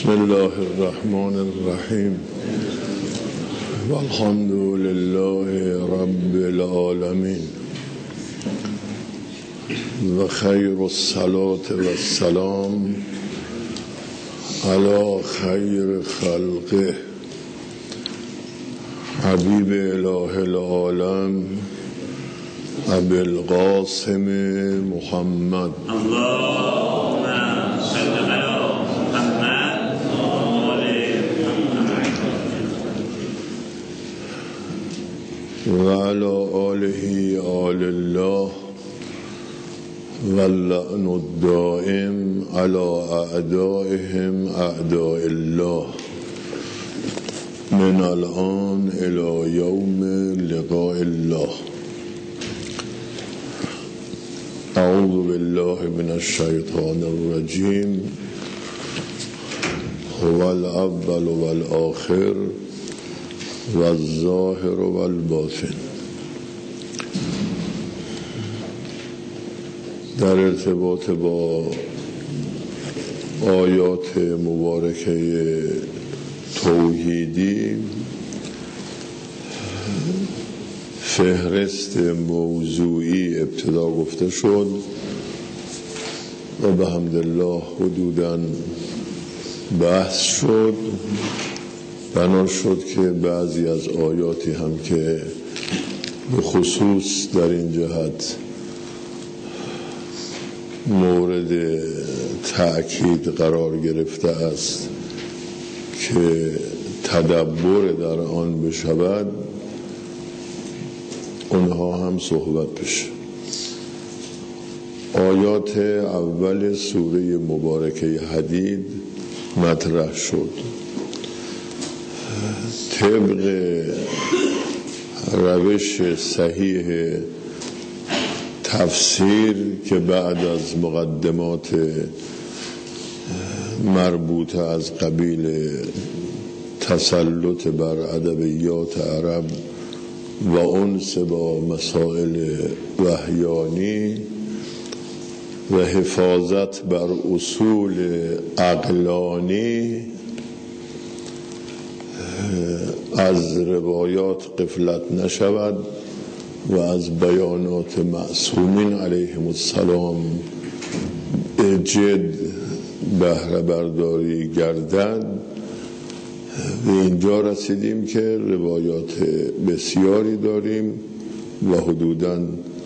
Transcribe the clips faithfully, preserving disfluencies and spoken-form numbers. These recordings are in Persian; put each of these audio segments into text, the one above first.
بسم الله الرحمن الرحیم والحمد لله رب العالمین و خیر الصلاة و السلام علی خیر خلقه حبیب اله العالم ابی القاسم محمد اللهم صل علی محمد و علی آله آل الله واللعن الدائم علی اعدائهم اعداء الله من الان الى یوم لقاء الله. اعوذ بالله من الشیطان الرجیم. هو الاول والآخر والظاهر والباطن. در ارتباط با آیات مبارکه توحیدی فهرست موضوعی ابتدا گفته شد و به حمدالله حدوداً بحث شد. بنا شد که بعضی از آیاتی هم که به خصوص در این جهت مورد تأکید قرار گرفته است که تدبر در آن بشود، اونها هم صحبت بشه. آیات اول سوره مبارکه حدید مطرح شد. طبق روش صحیح تفسیر که بعد از مقدمات مربوطه از قبیل تسلط بر ادبیات عرب و انس با مسائل وحیانی و حفاظت بر اصول عقلانی از روایات غفلت نشود و از بیانات معصومین علیهم السلام جد بهره برداری گردد. به اینجا رسیدیم که روایات بسیاری داریم و حدوداً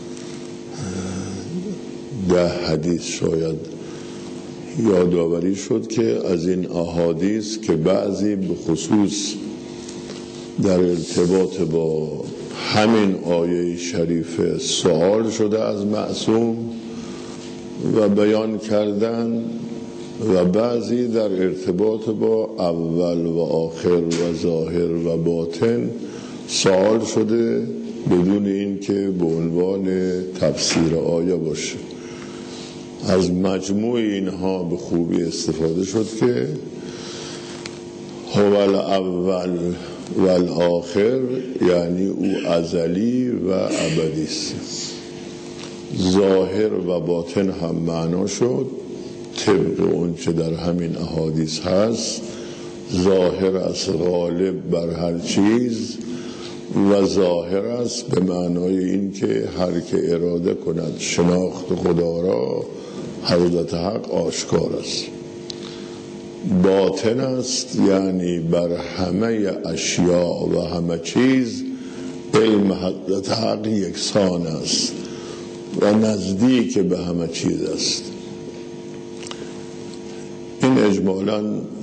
ده حدیث شاید یادآوری شد که از این احادیث که بعضی به خصوص در ارتباط با همین آیه شریف سوال شده از معصوم و بیان کردن و بعضی در ارتباط با اول و آخر و ظاهر و باطن سوال شده بدون این که به عنوان تفسیر آیه باشه. از مجموع اینها به خوبی استفاده شد که هو الاول و الاخر یعنی او ازلی و ابدی است. ظاهر و باطن هم معنا شد طبق اون چه در همین احادیث هست. ظاهر است غالب بر هر چیز و ظاهر است به معنای این که هر که اراده کند شناخت خدا را حضرت حق آشکار است. باطن است یعنی بر همه اشیاء و همه چیز علم حضرت حق یکسان است و نزدیک به همه چیز است. این اجمالاً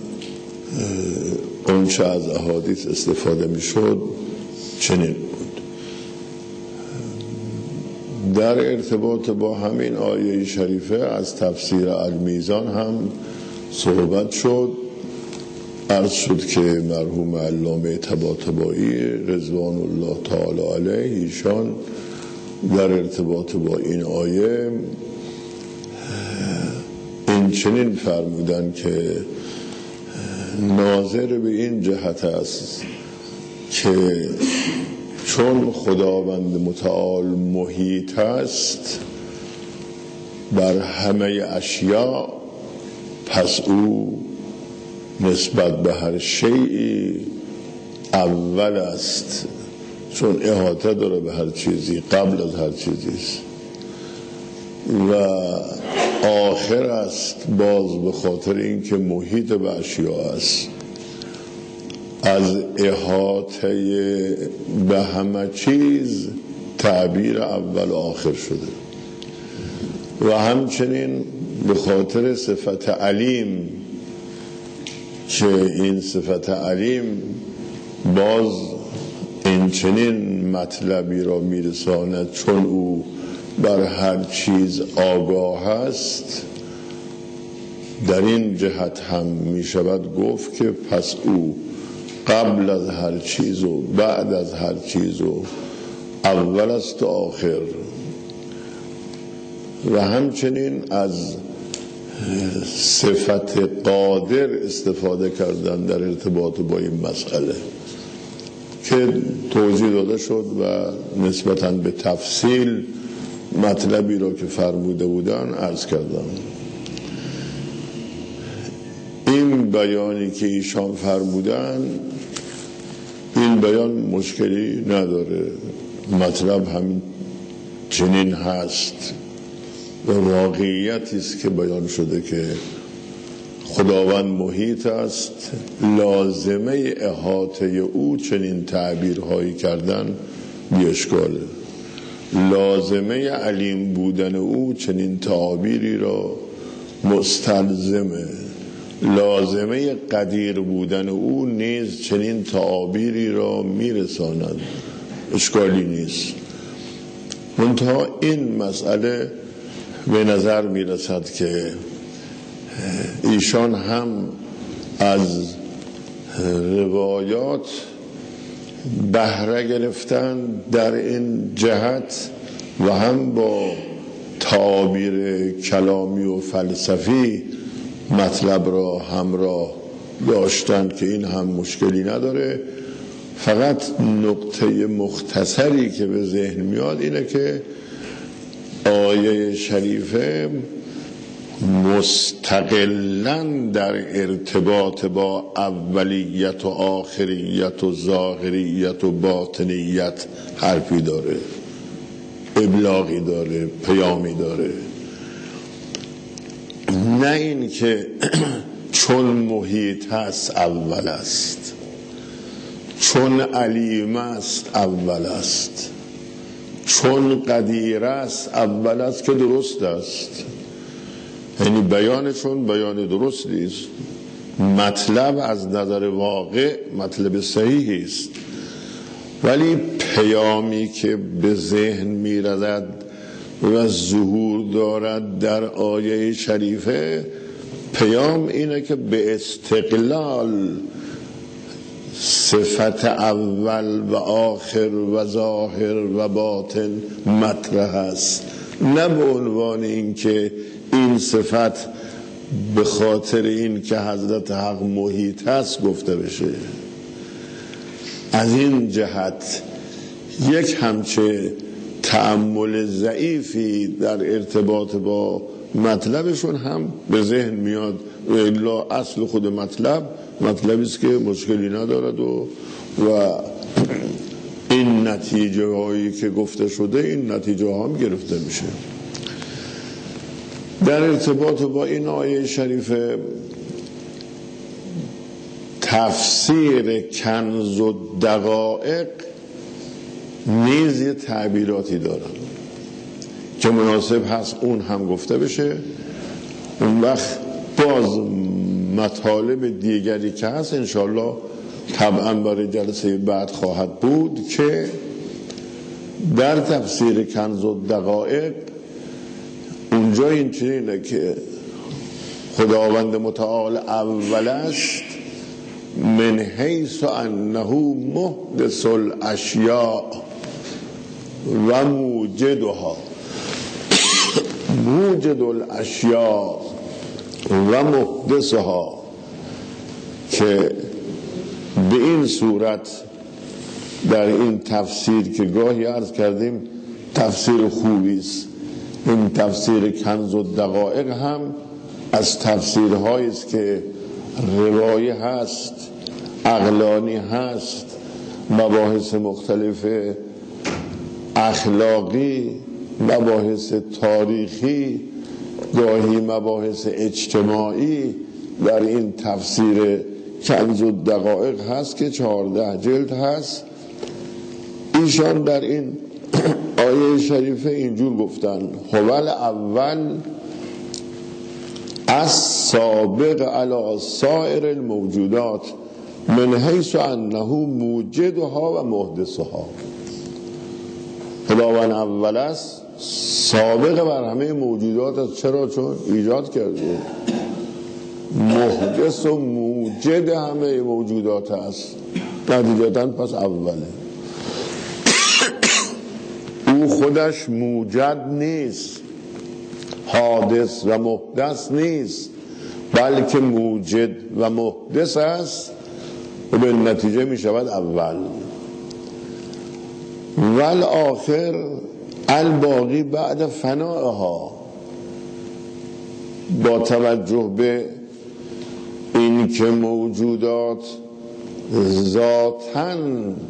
اونچه از احادیث استفاده می شد چنین بود. در ارتباط با همین آیه شریفه از تفسیر المیزان هم صحبت شد. عرض شد که مرحوم علامه طباطبایی رضوان الله تعالی علیه ایشان در ارتباط با این آیه این چنین فرمودن که ناظر به این جهت است که چون خداوند متعال محیط است بر همه اشیاء، پس او نسبت به هر شیئی اول است، چون احاطه داره به هر چیزی، قبل از هر چیزی است، و آخر است باز به خاطر اینکه محیط به اشیاء است. از احاطه به همه چیز تعبیر اول و آخر شده و همچنین به خاطر صفت علیم که این صفت علیم باز این چنین مطلبی را میرساند چون او بر هر چیز آگاه است. در این جهت هم می شود گفت که پس او قبل از هر چیز و بعد از هر چیز و اول است و آخر. و همچنین از صفت قادر استفاده کردن در ارتباط با این مسئله که توضیح داده شد و نسبتاً به تفصیل مطلبی را که فرموده بودن عرض کردم. این بیانی که ایشان فرمودن، این بیان مشکلی نداره، مطلب هم چنین هست و واقعیتی است که بیان شده که خداوند محیط است، لازمه احاطه او چنین تعبیرهایی کردن بی اشکاله، لازمه علیم بودن او چنین تعابیری را مستلزمه، لازمه قدیر بودن او نیز چنین تعابیری را میرساند، اشکالی نیست. منتها این مسئله به نظر میرسد که ایشان هم از روایات بهره گرفتن در این جهت و هم با تعابیر کلامی و فلسفی مطلب را همراه داشتن که این هم مشکلی نداره. فقط نقطه مختصری که به ذهن میاد اینه که آیه شریفه مستقلاً در ارتباط با اولیت و آخریت و ظاهریت و باطنیت حرفی داره، ابلاغی داره، پیامی داره. نه این که چون محیط هست اول است، چون علیم است اول است، چون قدیر است اول است، که درست است، یعنی بیان چون بیان درست نیست، مطلب از نظر واقع مطلب صحیحی است، ولی پیامی که به ذهن می‌رسد و ظهور دارد در آیه شریفه، پیام اینه که به استقلال صفت اول و آخر و ظاهر و باطن مطرح است، نه به عنوان اینکه این صفت به خاطر این که حضرت حق محیط هست گفته بشه. از این جهت یک همچه تأمل ضعیفی در ارتباط با مطلبشون هم به ذهن میاد و الا اصل خود مطلب مطلبی است که مشکلی ندارد و و این نتیجه هایی که گفته شده این نتیجه ها هم گرفته میشه. در ارتباط با این آیه شریفه تفسیر کنز و دقایق نیز یه تعبیراتی دارن که مناسب هست اون هم گفته بشه. اون وقت باز مطالب دیگری که هست انشالله طبعا برای جلسه بعد خواهد بود که در تفسیر کنز و دقایق اونجا این چنینه که خداوند متعال اول است من حیث انه محدث الاشیاء و موجدها، موجد الاشیاء و محدثها، که به این صورت در این تفسیر که گاهی عرض کردیم تفسیر خوبی است، این تفسیر کنز و دقایق هم از تفسیرهایی است که روایی هست، عقلانی هست، مباحث مختلف اخلاقی، مباحث تاریخی، گاهی مباحث اجتماعی در این تفسیر کنز الدقایق هست که چهارده جلد هست. ایشان در این آیه شریفه اینجور گفتن: هوال اول از سابق علی سایر الموجودات من حیث انه موجدها و محدثها. خداوند اول است، سابق بر همه موجودات است. چرا؟ چون ایجاد کرده. محدث و موجد همه موجودات است، نتیجتاً پس اوله. او خودش موجد نیست، حادث و محدث نیست، بلکه موجد و محدث است و به نتیجه می شود اول. والآخر الباقی بعد فنائها. با توجه به این که موجودات ذاتاً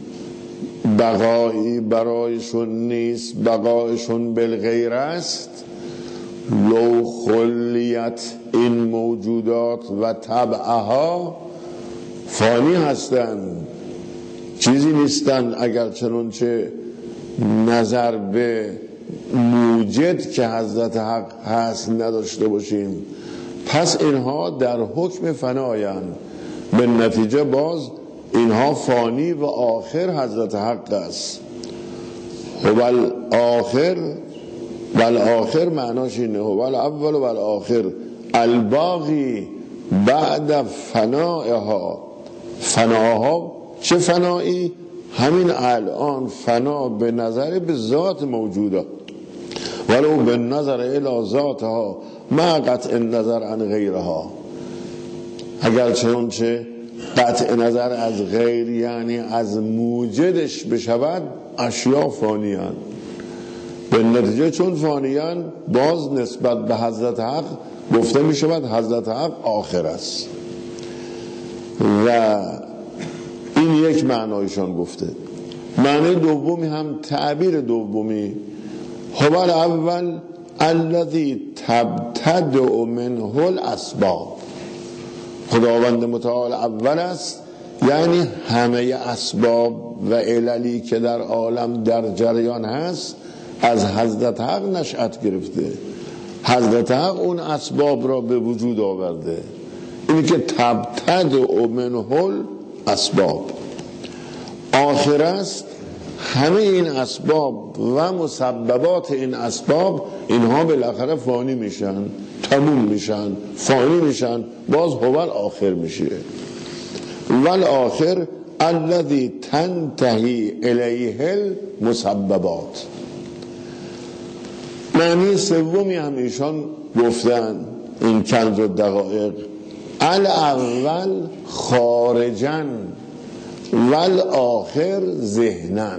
بقایی برایشون نیست، بقایشون بالغیر است، لو خلیت این موجودات و طبعها فانی هستند، چیزی نیستند اگر چنانچه نظر به موجد که حضرت حق هست نداشته باشیم. پس اینها در حکم فنایند، به نتیجه باز اینها فانی و آخر حضرت حق است. هوال آخر والآخر معناش اینه: هوال اول و والآخر الباقی بعد فنائها. فناها چه فنایی؟ همین الان فنا به نظر به ذات موجوده، ولو به نظر الی ذاتها ما قطع نظر عن غیرها. اگر چنانچه قطع نظر از غیر یعنی از موجدش بشود، اشیا فانیان. به نتیجه چون فانیان، باز نسبت به حضرت حق گفته می شود حضرت حق آخر است. و این یک معنایشان گفته. معنی دومی هم تعبیر دومی: هوال اول الذی تبتدع منه الاسباب. خداوند متعال اول است، یعنی همه اسباب و عللی که در عالم در جریان هست از حضرت حق نشأت گرفته. حضرت حق اون اسباب را به وجود آورده. اینی که تبتدع منه الاسباب. آخر است، همه این اسباب و مسببات این اسباب اینها بالاخره فانی میشن، تموم میشن، فانی میشن، باز هوال آخر میشه. والآخر الذی تنتهی الیه المسببات. معنی سومی هم ایشان گفتن این کنز الدقایق: الاول خارجا والآخر ذهنا.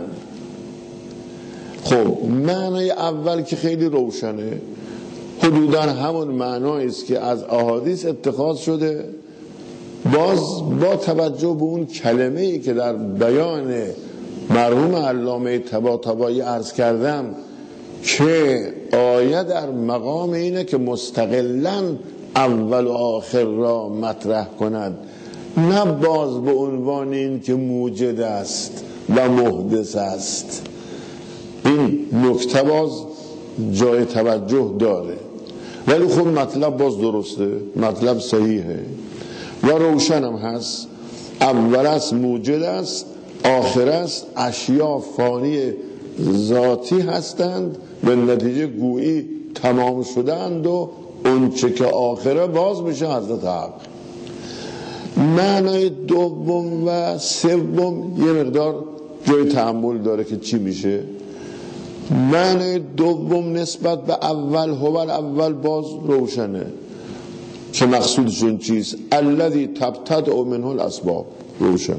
خب معنی اول که خیلی روشنه، حدوداً همون معنی است که از احادیث اتخاذ شده. باز با توجه به اون کلمه‌ای که در بیان مرحوم علامه طباطبایی عرض کردم که آیه در مقام اینه که مستقلاً اول و آخر را مطرح کند، نه باز به عنوان این که موجد است و محدث است. این نکته باز جای توجه داره، ولی خب مطلب باز درسته، مطلب صحیحه و روشن هم هست. اول است موجد است، آخر است اشیا فانی ذاتی هستند، به نتیجه گویی تمام شدند و اون چه که آخره باز میشه حضرت حق. معنای دوم و سوم یه مقدار جای تأمل داره که چی میشه. معنای دوم نسبت به اول، هوال اول، باز روشنه که مقصودشون چیست: الذی تبتدع منه الاسباب، روشن.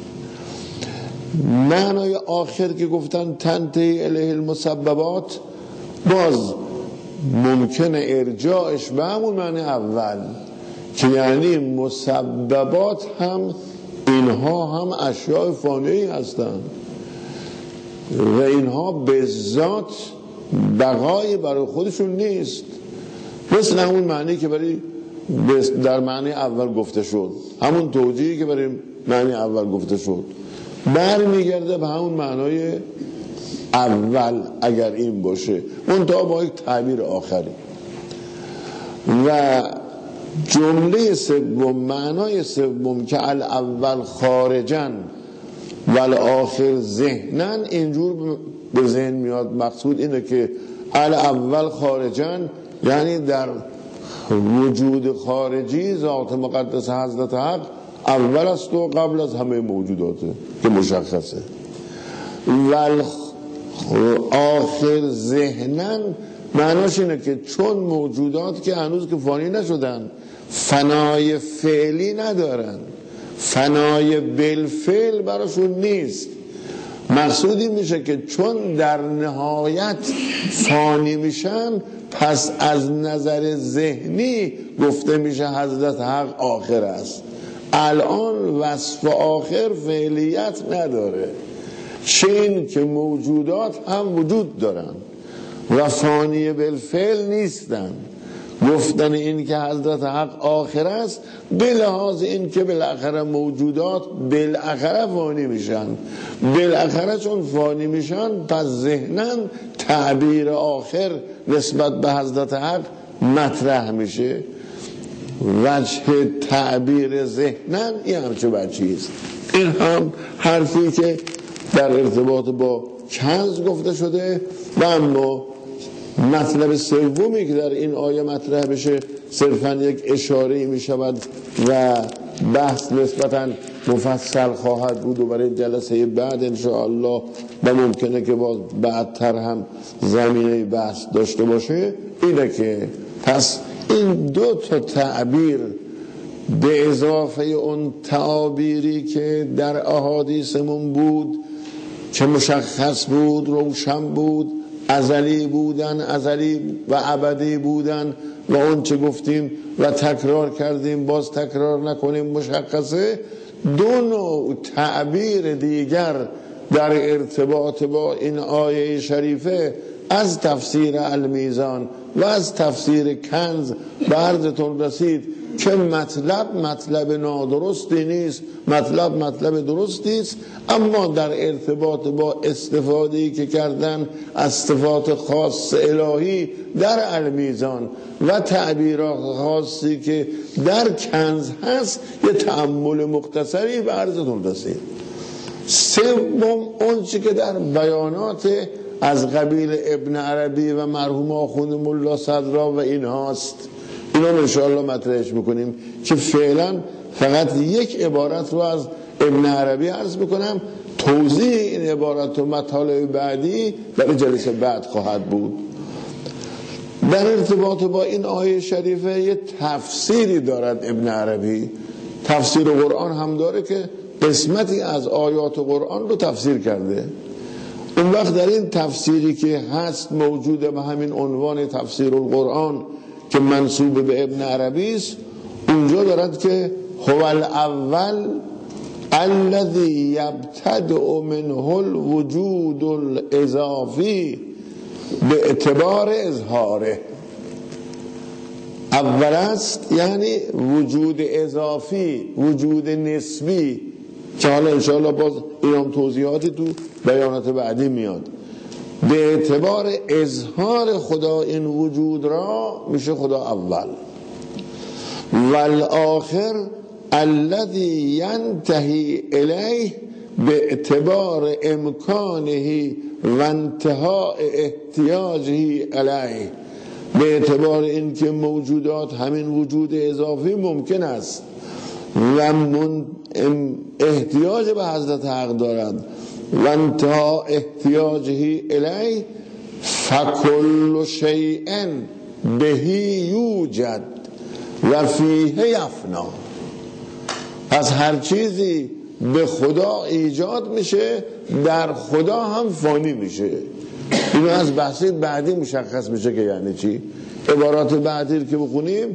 معنای آخر که گفتن تنتهی الیه المسببات، باز ممکنه ارجاعش به همون معنی اول، که یعنی مسببات هم اینها هم اشیاء فانی هستند و اینها به ذات بقای برای خودشون نیست، مثل همون معنی که برای در معنی اول گفته شد، همون توجیهی که برای معنی اول گفته شد برمیگرده به همون معنای اول اگر این باشه، منتها با یک تعبیر آخری. و جمله سوم، معنای سوم که الاول خارجن و الاخر ذهنن، اینجور به ذهن میاد. مقصود اینه که الاول خارجن یعنی در وجود خارجی ذات مقدس حضرت حق اول است و قبل از همه موجوداته که مشخصه. و آخر ذهنن معناش اینه که چون موجودات که هنوز که فانی نشدن فنای فعلی ندارن، فنای بالفعل براشون نیست. مقصودی میشه که چون در نهایت فانی میشن، پس از نظر ذهنی گفته میشه حضرت حق آخر است. الان وصف آخر فعلیت نداره، چه این که موجودات هم وجود دارن و فانی بالفعل نیستن. گفتن این که حضرت حق آخر است به لحاظ این که بالاخره موجودات بالاخره فانی میشن، بالاخره چون فانی میشن پس ذهناً تعبیر آخر نسبت به حضرت حق مطرح میشه. وجه تعبیر ذهناً این همچه وجهیست. این هم حرفی که در ارتباط با کنز گفته شده. و اما مطلب سومی که در این آیه مطرح بشه صرفاً یک اشاره می شود و بحث نسبتاً مفصل خواهد بود و برای جلسه بعد انشاءالله و ممکنه که باز بعدتر هم زمینه بحث داشته باشه، اینه که پس این دو تا تعبیر به اضافه اون تعابیری که در احادیثمون بود که مشخص بود، روشن بود، ازلی بودن، ازلی و ابدی بودن و اون چه گفتیم و تکرار کردیم باز تکرار نکنیم مشخصه. دو نوع تعبیر دیگر در ارتباط با این آیه شریفه از تفسیر المیزان و از تفسیر کنز به عرضتون رسید که مطلب مطلب نادرستی نیست، مطلب مطلب درستی است، اما در ارتباط با استفاده‌ای که کردن از صفات خاص الهی در المیزان و تعبیرات خاصی که در کنز هست یه تأمل مختصری به عرضتون رسید. سوم اون چی که در بیانات از قبیل ابن عربی و مرحوم آخوند ملا صدرا و این هاست، اینا انشاءالله مطرحش میکنیم که فعلا فقط یک عبارت رو از ابن عربی عرض میکنم. توضیح این عبارت و مطالب بعدی در جلسه بعد خواهد بود. در ارتباط با این آیه شریفه یه تفسیری دارد ابن عربی، تفسیر قرآن هم داره که قسمتی از آیات قرآن رو تفسیر کرده. اون وقت در این تفسیری که هست موجوده به همین عنوان تفسیر القرآن که منسوب به ابن عربی است، اونجا دارد که هو الاول الذی یبتدع منه الوجود الاضافی به اعتبار اظهاره. اول است یعنی وجود اضافی، وجود نسبی که حالا انشاءالله باز اینام توضیحاتی تو بیانات بعدی میاد. به اعتبار اظهار خدا این وجود را میشه خدا اول. والآخر الذی ینتهی الیه به اعتبار امکانه و انتهاء احتیاجه الیه، به اعتبار اینکه موجودات همین وجود اضافی ممکن است و من احتیاج به حضرت حق دارد و انتها احتیاجه الی فکل شیء بهی یوجد و فیه یفنا. پس هر چیزی به خدا ایجاد میشه در خدا هم فانی میشه. اینو از بحث بعدی مشخص میشه که یعنی چی. عبارات بعدی که بخونیم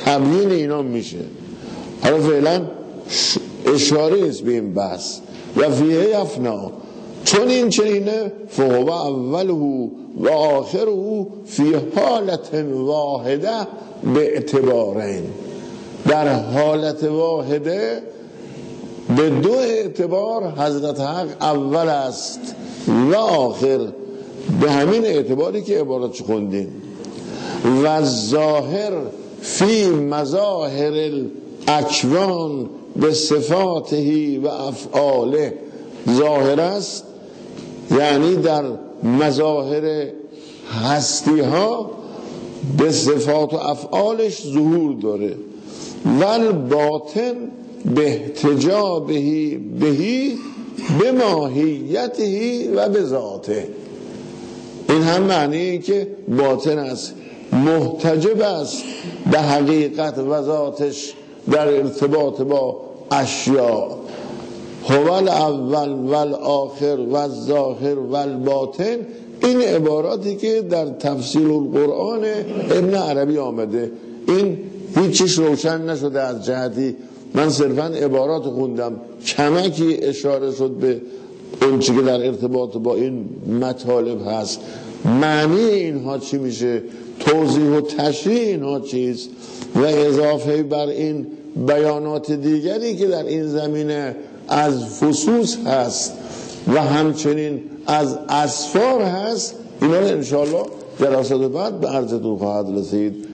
تبیین اینا میشه. حالا فعلا اشاره است به این بحث. و فیه یفنا، چون این چنینه فهو اوله و آخره فی حالت واحده به اعتبارین، در حالت واحده به دو اعتبار حضرت حق اول است و آخر، به همین اعتباری که عبارت خوندیم. و ظاهر فی مظاهر الاکوان به صفاته و افعاله، ظاهر است یعنی در مظاهر هستی ها به صفات و افعالش ظهور داره. ول باطن به احتجابه بهی به ماهیته و به ذاته، این هم معنی که باطن است، محتجب است به حقیقت و ذاتش در ارتباط با اشیاء. هو الاول والآخر والظاهر والباطن، این عباراتی که در تفسیر القرآن ابن عربی آمده، این هیچیش روشن نشده از جهتی من صرفا عبارات خوندم، کمکی اشاره شد به اون چی که در ارتباط با این مطالب هست. معنی اینها چی میشه، توضیح و تشریح اینها چیست، و اضافه بر این بیانات دیگری که در این زمینه از فصوص هست و همچنین از اسفار هست، اینا رو انشاءالله در دراسات بعد به عرضتون خواهد رسید.